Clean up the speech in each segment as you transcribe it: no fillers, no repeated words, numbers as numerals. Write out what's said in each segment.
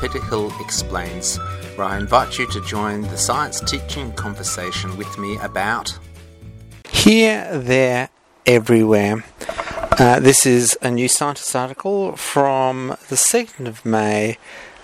Peter Hill Explains, where I invite you to join the science teaching conversation with me about here, there, everywhere. This is a New Scientist article from the 2nd of May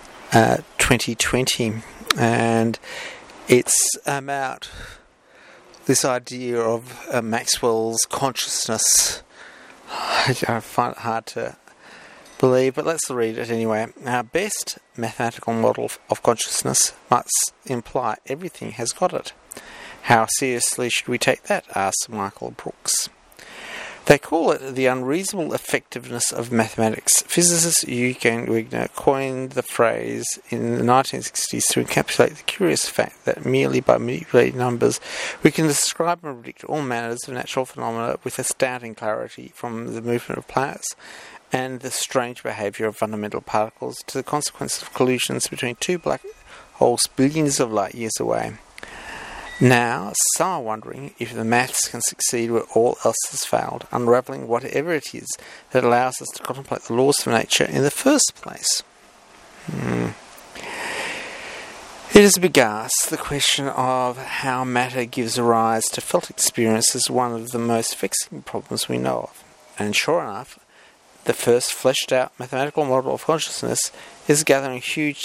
2020, and it's about this idea of Maxwell's consciousness. I find it hard to believe, but let's read it anyway. Our best mathematical model of consciousness must imply everything has got it. How seriously should we take that? Asked Michael Brooks. They call it the unreasonable effectiveness of mathematics. Physicist Eugen Wigner coined the phrase in the 1960s to encapsulate the curious fact that merely by manipulating numbers we can describe and predict all manners of natural phenomena with astounding clarity, from the movement of planets and the strange behaviour of fundamental particles to the consequences of collisions between two black holes billions of light years away. Now, some are wondering if the maths can succeed where all else has failed, unravelling whatever it is that allows us to contemplate the laws of nature in the first place. It is aghast. The question of how matter gives rise to felt experience is one of the most vexing problems we know of. And sure enough, the first fleshed out mathematical model of consciousness is generated huge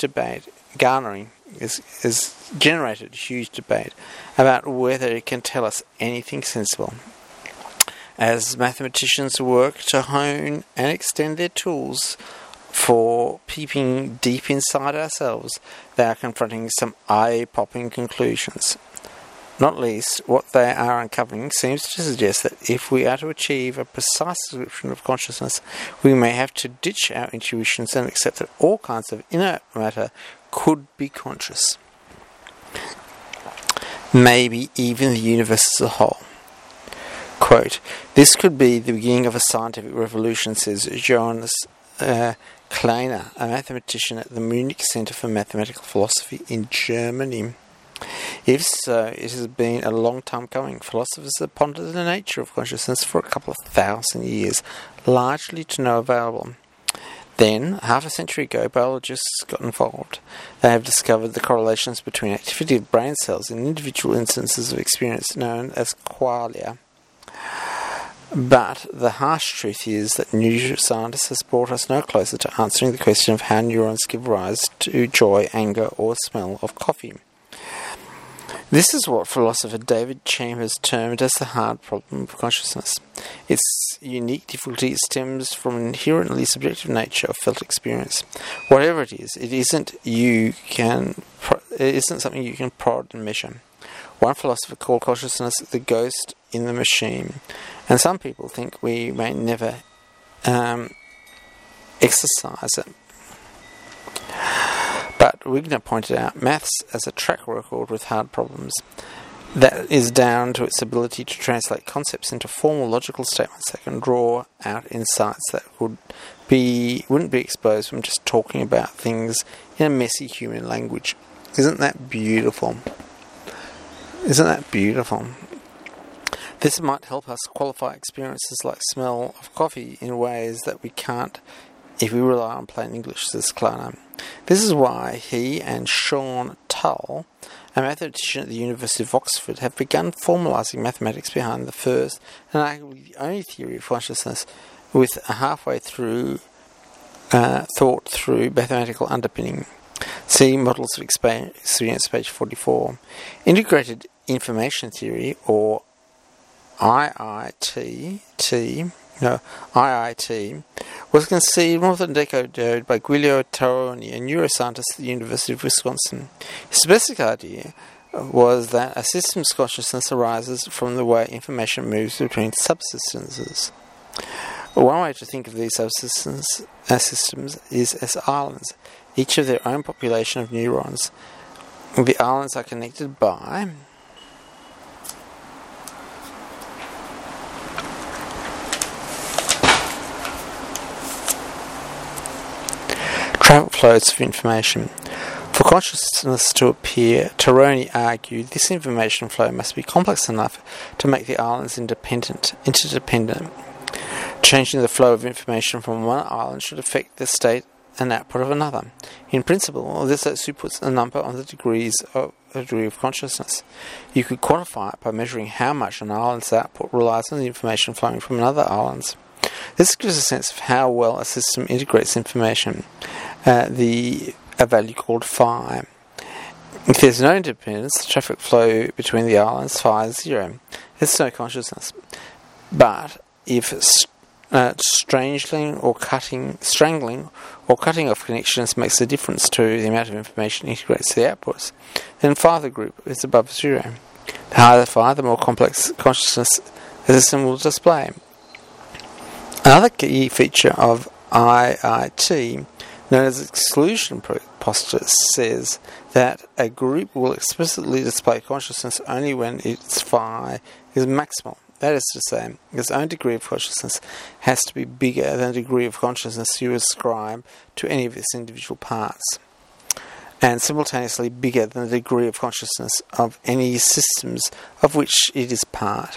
debate about whether it can tell us anything sensible. As mathematicians work to hone and extend their tools for peeping deep inside ourselves, they are confronting some eye-popping conclusions. Not least, what they are uncovering seems to suggest that if we are to achieve a precise description of consciousness, we may have to ditch our intuitions and accept that all kinds of inert matter could be conscious. Maybe even the universe as a whole. Quote, "This could be the beginning of a scientific revolution," says Johannes Kleiner, a mathematician at the Munich Center for Mathematical Philosophy in Germany. If so, it has been a long time coming. Philosophers have pondered the nature of consciousness for a couple of thousand years, largely to no avail. Then, half a century ago, biologists got involved. They have discovered the correlations between activity of brain cells in individual instances of experience known as qualia. But the harsh truth is that neuroscience has brought us no closer to answering the question of how neurons give rise to joy, anger, or smell of coffee. This is what philosopher David Chambers termed as the hard problem of consciousness. Its unique difficulty stems from an inherently subjective nature of felt experience. Whatever it isn't something you can prod and measure. One philosopher called consciousness the ghost in the machine, and some people think we may never exercise it. But Wigner pointed out maths as a track record with hard problems. That is down to its ability to translate concepts into formal logical statements that can draw out insights that wouldn't be exposed from just talking about things in a messy human language. Isn't that beautiful? Isn't that beautiful? This might help us qualify experiences like smell of coffee in ways that we can't if we rely on plain English, says Kleiner. This is why he and Sean Tull, a mathematician at the University of Oxford, have begun formalising mathematics behind the first and arguably the only theory of consciousness with a halfway through thought through mathematical underpinning. See Models of Experience, page 44. Integrated Information Theory, or IIT, was conceived more than a decade ago by Guido Taroni, a neuroscientist at the University of Wisconsin. His basic idea was that a system's consciousness arises from the way information moves between subsystems. One way to think of these subsystems systems is as islands, each of their own population of neurons. The islands are connected by travel flows of information. For consciousness to appear, Taroni argued this information flow must be complex enough to make the islands interdependent. Changing the flow of information from one island should affect the state an output of another. In principle, this actually puts a number on the degree of consciousness. You could quantify it by measuring how much an island's output relies on the information flowing from another island's. This gives a sense of how well a system integrates information, a value called phi. If there's no interdependence, the traffic flow between the islands, phi is zero. There's no consciousness. But if strangling or cutting off connections makes a difference to the amount of information integrated to the outputs, then phi of the group is above zero. The higher the phi, the more complex consciousness the system will display. Another key feature of IIT, known as exclusion posture, says that a group will explicitly display consciousness only when its phi is maximal. That is to say, its own degree of consciousness has to be bigger than the degree of consciousness you ascribe to any of its individual parts, and simultaneously bigger than the degree of consciousness of any systems of which it is part.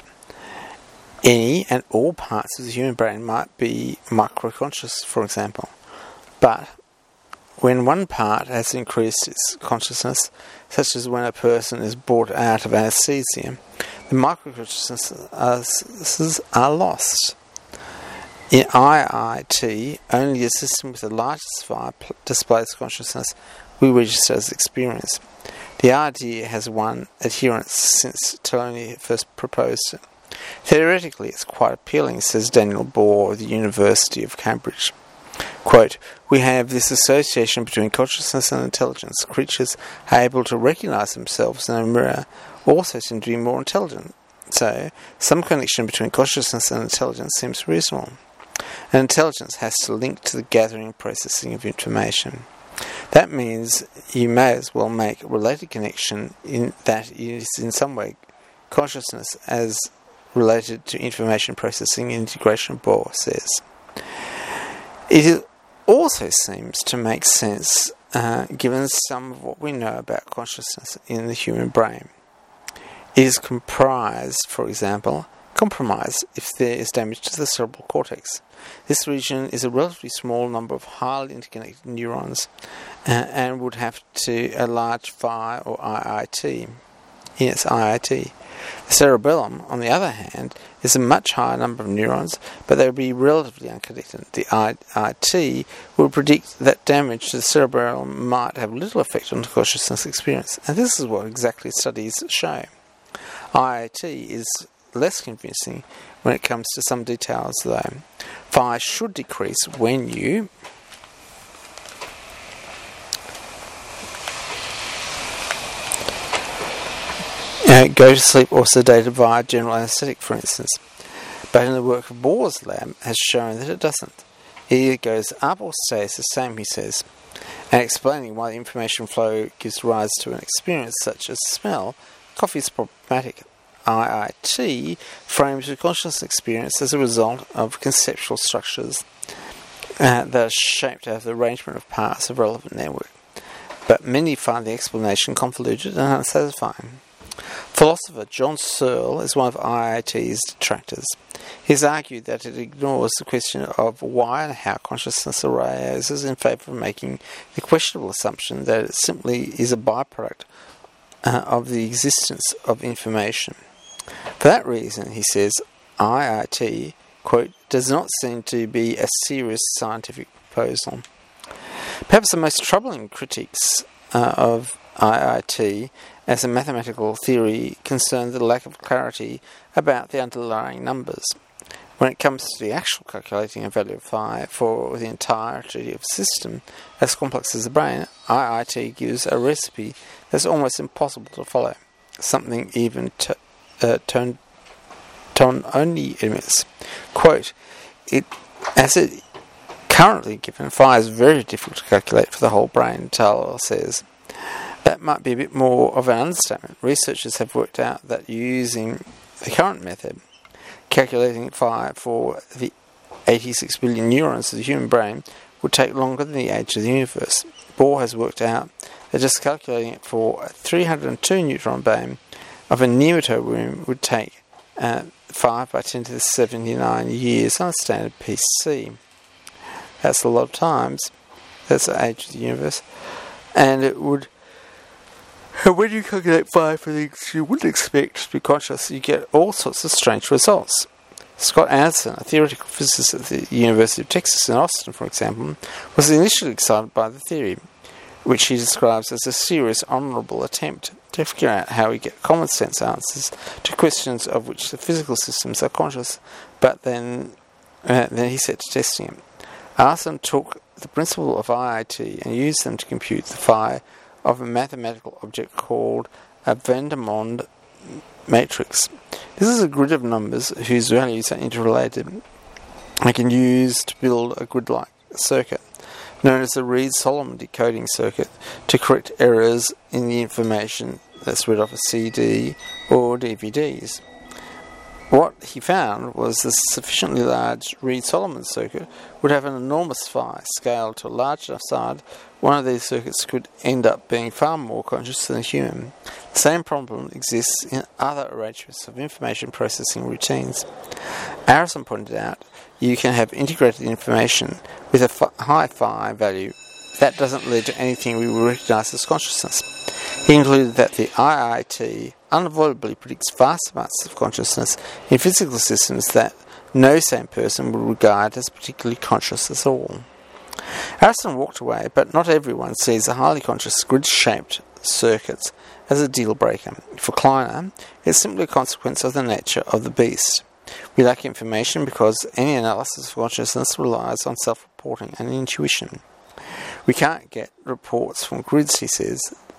Any and all parts of the human brain might be microconscious, for example, but when one part has increased its consciousness, such as when a person is brought out of anesthesia, the microconsciousnesses are lost. In IIT, only a system with the largest phi displays consciousness we register as experience. The idea has won adherence since Trelawny first proposed it. Theoretically, it's quite appealing, says Daniel Bohr of the University of Cambridge. Quote, "We have this association between consciousness and intelligence. Creatures are able to recognize themselves in a mirror also seem to be more intelligent. So, some connection between consciousness and intelligence seems reasonable. And intelligence has to link to the gathering and processing of information. That means you may as well make a related connection in that it is in some way consciousness as related to information processing and integration," Bohr says. It also seems to make sense given some of what we know about consciousness in the human brain. It is compromised if there is damage to the cerebral cortex. This region is a relatively small number of highly interconnected neurons and would have a large phi or IIT in its IIT. The cerebellum, on the other hand, is a much higher number of neurons, but they would be relatively unconnected. The IIT would predict that damage to the cerebellum might have little effect on the consciousness experience, and this is what exactly studies show. IIT is less convincing when it comes to some details, though. Phi should decrease when you go to sleep or sedated via general anaesthetic, for instance. But in the work of Bohr's lab has shown that it doesn't. It either goes up or stays the same, he says. And explaining why the information flow gives rise to an experience such as smell, coffee is problematic. IIT frames the conscious experience as a result of conceptual structures that are shaped out of the arrangement of parts of relevant network. But many find the explanation convoluted and unsatisfying. Philosopher John Searle is one of IIT's detractors. He has argued that it ignores the question of why and how consciousness arises in favour of making the questionable assumption that it simply is a byproduct of the existence of information. For that reason, he says, IIT, quote, does not seem to be a serious scientific proposal. Perhaps the most troubling critiques of IIT as a mathematical theory concern the lack of clarity about the underlying numbers. When it comes to the actual calculating a value of phi for the entirety of a system as complex as the brain, IIT gives a recipe that's almost impossible to follow, something even Tononi admits. Quote, as it currently given, phi is very difficult to calculate for the whole brain, Tallwell says. That might be a bit more of an understatement. Researchers have worked out that using the current method, calculating phi for the 86 billion neurons of the human brain would take longer than the age of the universe. Bohr has worked out that just calculating it for a 302 neutron brain of a nematode would take 5 by 10 to the 79 years on a standard PC. That's a lot of times. That's the age of the universe. And when you calculate phi for things you wouldn't expect to be conscious, you get all sorts of strange results. Scott Anderson, a theoretical physicist at the University of Texas in Austin, for example, was initially excited by the theory, which he describes as a serious, honourable attempt to figure out how we get common sense answers to questions of which the physical systems are conscious. But then he set to testing it. Anderson took the principle of IIT and used them to compute the phi of a mathematical object called a Vandermonde matrix. This is a grid of numbers whose values are interrelated and can use to build a grid-like circuit, known as the Reed-Solomon decoding circuit, to correct errors in the information that's read off a CD or DVDs. What he found was the sufficiently large Reed-Solomon circuit would have an enormous phi scaled to a large enough size. One of these circuits could end up being far more conscious than a human. The same problem exists in other arrangements of information processing routines. Arison pointed out you can have integrated information with a high phi value. That doesn't lead to anything we would recognise as consciousness. He concluded that the IIT unavoidably predicts vast amounts of consciousness in physical systems that no sane person would regard as particularly conscious at all. Arison walked away, but not everyone sees the highly conscious grid-shaped circuits as a deal-breaker. For Kleiner, it's simply a consequence of the nature of the beast. We lack information because any analysis of consciousness relies on self-reporting and intuition. We can't get reports from grids, he says.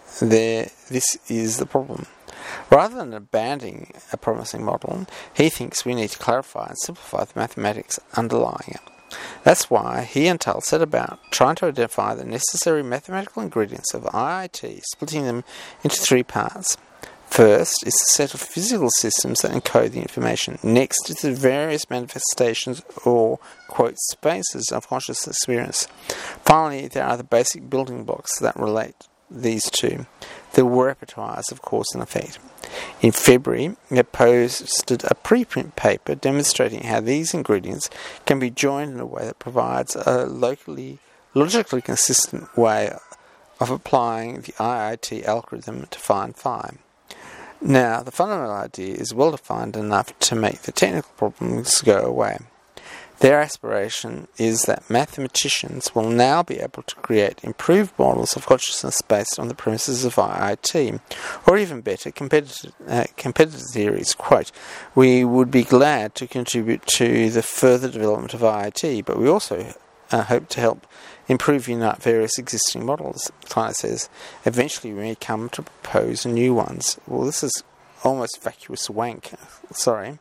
This is the problem. Rather than abandoning a promising model, he thinks we need to clarify and simplify the mathematics underlying it. That's why he and Tull set about trying to identify the necessary mathematical ingredients of IIT, splitting them into three parts. First is the set of physical systems that encode the information. Next is the various manifestations or, quote, spaces of conscious experience. Finally, there are the basic building blocks that relate these two. The repertoires of cause and effect. In February, he posted a preprint paper demonstrating how these ingredients can be joined in a way that provides a logically consistent way of applying the IIT algorithm to find phi. Now, the fundamental idea is well defined enough to make the technical problems go away. Their aspiration is that mathematicians will now be able to create improved models of consciousness based on the premises of IIT, or even better, competitive theories. Quote, we would be glad to contribute to the further development of IIT, but we also hope to help improve and unite various existing models. Kleiner says, eventually we may come to propose new ones. Well, this is almost vacuous wank. Sorry.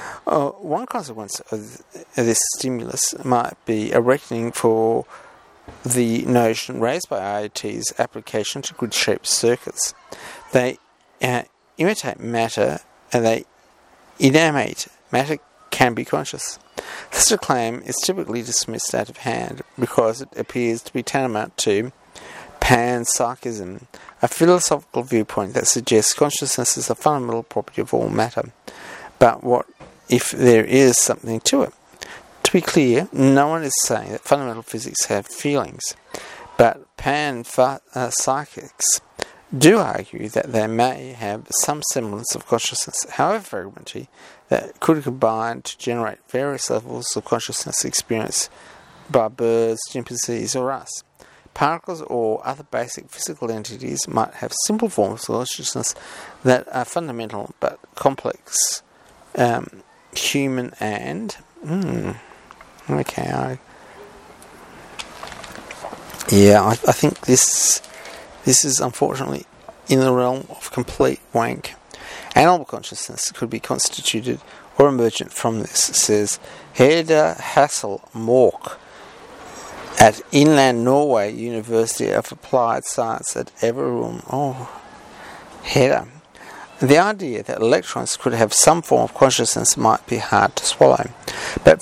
One consequence of this stimulus might be a reckoning for the notion raised by IIT's application to grid-shaped circuits. They imitate matter, and they inanimate matter can be conscious. Such a claim is typically dismissed out of hand because it appears to be tantamount to panpsychism, a philosophical viewpoint that suggests consciousness is a fundamental property of all matter. But what if there is something to it? To be clear, no one is saying that fundamental physics have feelings, but panpsychics do argue that they may have some semblance of consciousness, however fragmentary, that could combine to generate various levels of consciousness experienced by birds, chimpanzees, or us. Particles or other basic physical entities might have simple forms of consciousness that are fundamental but complex, human and... I think this is unfortunately in the realm of complete wank. Animal consciousness could be constituted or emergent from this, says Heda Hassel-Mork at Inland Norway University of Applied Science at Everum. Heda. The idea that electrons could have some form of consciousness might be hard to swallow, but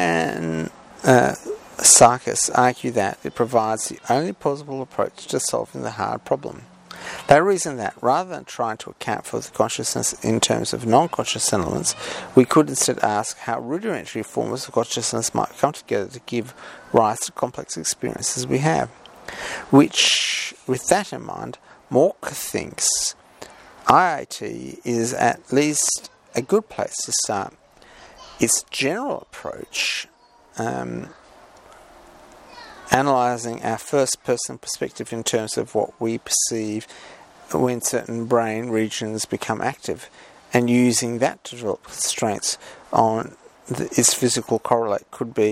psychists argue that it provides the only plausible approach to solving the hard problem. They reason that, rather than trying to account for the consciousness in terms of non-conscious elements, we could instead ask how rudimentary forms of consciousness might come together to give rise to complex experiences we have. Which, with that in mind, Mork thinks IIT is at least a good place to start. Its general approach, analysing our first-person perspective in terms of what we perceive when certain brain regions become active, and using that to develop constraints on its physical correlate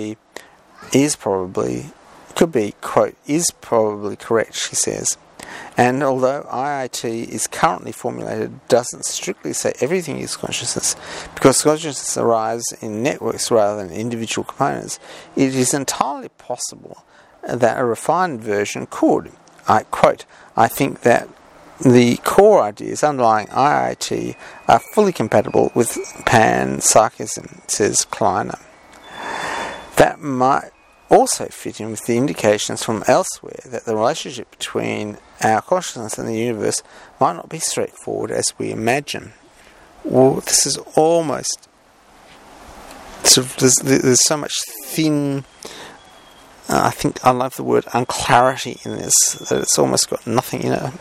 quote, is probably correct, she says. And although IIT is currently formulated, it doesn't strictly say everything is consciousness, because consciousness arises in networks rather than individual components. It is entirely possible that a refined version could. I quote, I think that the core ideas underlying IIT are fully compatible with panpsychism, says Kleiner. That might also fit in with the indications from elsewhere that the relationship between our consciousness and the universe might not be straightforward as we imagine. Well, this is almost there's so much thin, I think I love the word unclarity in this, that it's almost got nothing in it.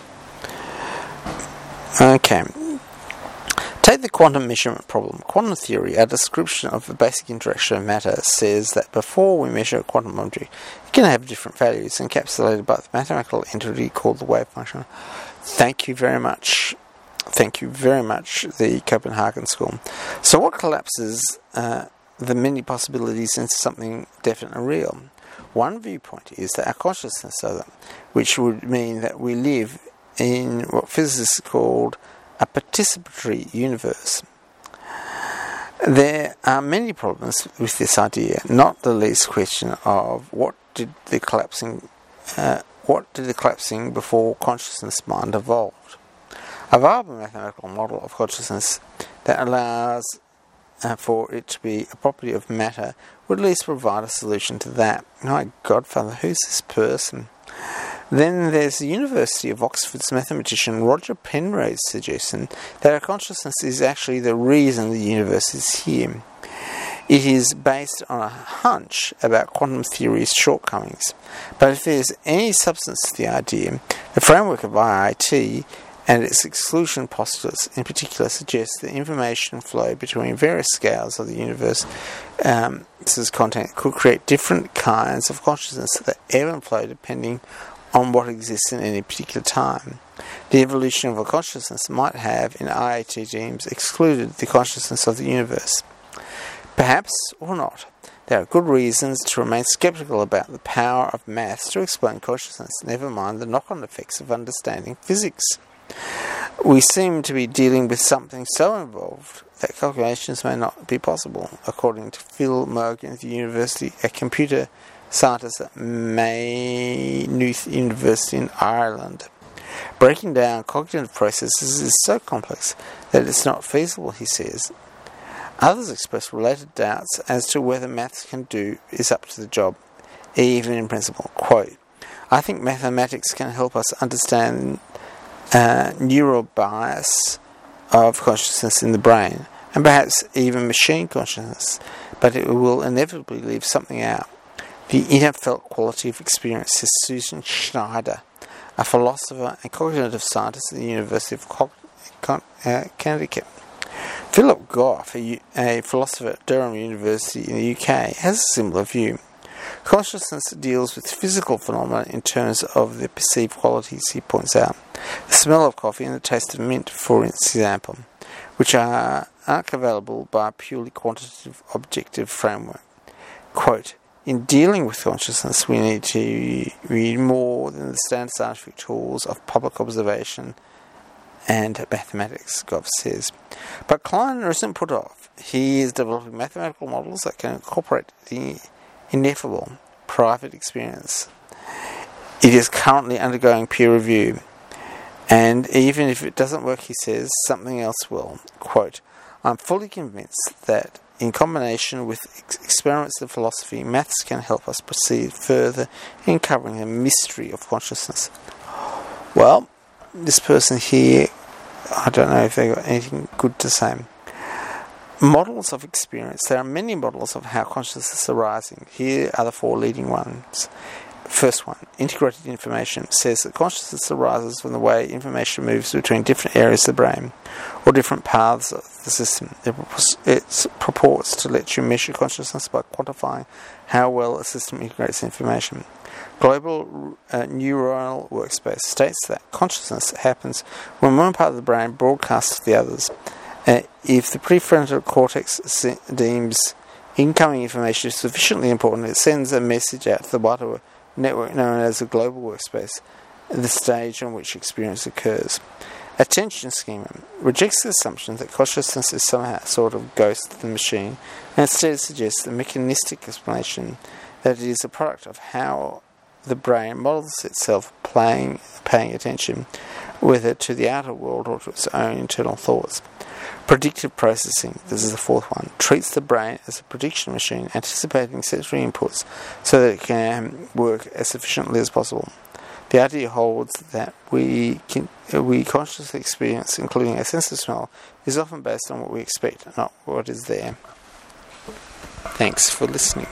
Okay. Take the quantum measurement problem. Quantum theory, a description of the basic interaction of matter, says that before we measure a quantum object, it can have different values encapsulated by the mathematical entity called the wave function. Thank you very much. Thank you very much, the Copenhagen School. So what collapses the many possibilities into something definite and real? One viewpoint is that our consciousness does it, which would mean that we live in what physicists called a participatory universe. There are many problems with this idea, not the least question of what did the collapsing before consciousness mind evolved. A viable mathematical model of consciousness that allows for it to be a property of matter would at least provide a solution to that. My godfather, who's this person? Then there's the University of Oxford's mathematician Roger Penrose's suggestion that our consciousness is actually the reason the universe is here. It is based on a hunch about quantum theory's shortcomings. But if there's any substance to the idea, the framework of IIT and its exclusion postulates in particular suggest that information flow between various scales of the universe, this content, could create different kinds of consciousness that ebb and flow depending on what exists in any particular time. The evolution of a consciousness might have, in IIT dreams, excluded the consciousness of the universe. Perhaps, or not, there are good reasons to remain skeptical about the power of maths to explain consciousness, never mind the knock-on effects of understanding physics. We seem to be dealing with something so involved that calculations may not be possible, according to Phil Morgan at the university, a computer scientist at Maynooth University in Ireland. Breaking down cognitive processes is so complex that it's not feasible, he says. Others express related doubts as to whether maths can do is up to the job, even in principle. Quote, I think mathematics can help us understand neural bias of consciousness in the brain, and perhaps even machine consciousness, but it will inevitably leave something out. The inner felt quality of experience, says Susan Schneider, a philosopher and cognitive scientist at the University of Connecticut. Philip Goff, a philosopher at Durham University in the UK, has a similar view. Consciousness deals with physical phenomena in terms of their perceived qualities, he points out. The smell of coffee and the taste of mint, for example, which aren't available by a purely quantitative objective framework. Quote, in dealing with consciousness, we need to read more than the standard scientific tools of public observation and mathematics, Goff says. But Kleiner isn't put off. He is developing mathematical models that can incorporate the ineffable private experience. It is currently undergoing peer review, and even if it doesn't work, he says, something else will. Quote, I'm fully convinced that in combination with experiments in philosophy, maths can help us proceed further in covering the mystery of consciousness. Well, this person here, I don't know if they got anything good to say. Models of experience. There are many models of how consciousness is arising. Here are the four leading ones. First one, integrated information, says that consciousness arises from the way information moves between different areas of the brain or different paths of the system. It purports to let you measure consciousness by quantifying how well a system integrates information. Global Neural Workspace states that consciousness happens when one part of the brain broadcasts to the others. If the prefrontal cortex deems incoming information is sufficiently important, it sends a message out to the wider network known as a global workspace, the stage on which experience occurs. Attention schema rejects the assumption that consciousness is somehow a sort of ghost of the machine, and instead suggests a mechanistic explanation that it is a product of how the brain models itself paying attention, whether to the outer world or to its own internal thoughts. Predictive processing, this is the fourth one, treats the brain as a prediction machine, anticipating sensory inputs so that it can work as efficiently as possible. The idea holds that we consciously experience, including our sense of smell, is often based on what we expect, not what is there. Thanks for listening.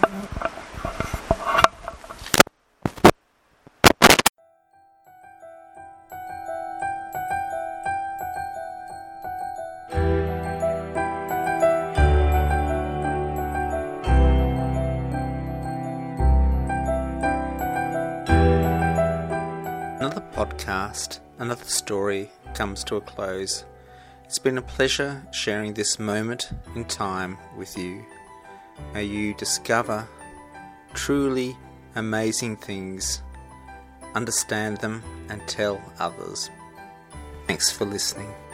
Another podcast, another story comes to a close. It's been a pleasure sharing this moment in time with you. May you discover truly amazing things, understand them, and tell others. Thanks for listening.